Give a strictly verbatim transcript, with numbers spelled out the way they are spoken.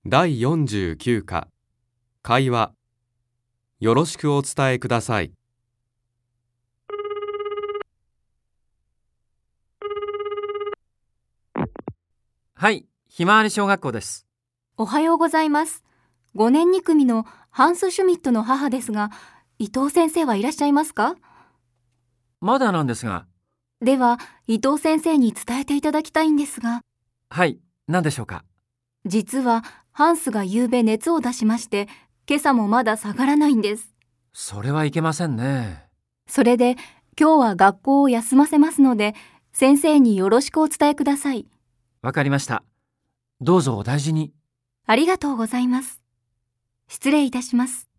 だいよんじゅうきゅう課会話よろしくお伝えください。 はい、ひまわり小学校です。 おはようございます。ごねんに組のハンス・シュミットの母ですが、伊藤先生はいらっしゃいますか？ まだなんですが。 では、伊藤先生に伝えていただきたいんですが。 はい、何でしょうか？ 実は、ハンスが夕べ熱を出しまして、今朝もまだ下がらないんです。 それはいけませんね。 それで、今日は学校を休ませますので、先生によろしくお伝えください。 わかりました。どうぞお大事に。 ありがとうございます。失礼いたします。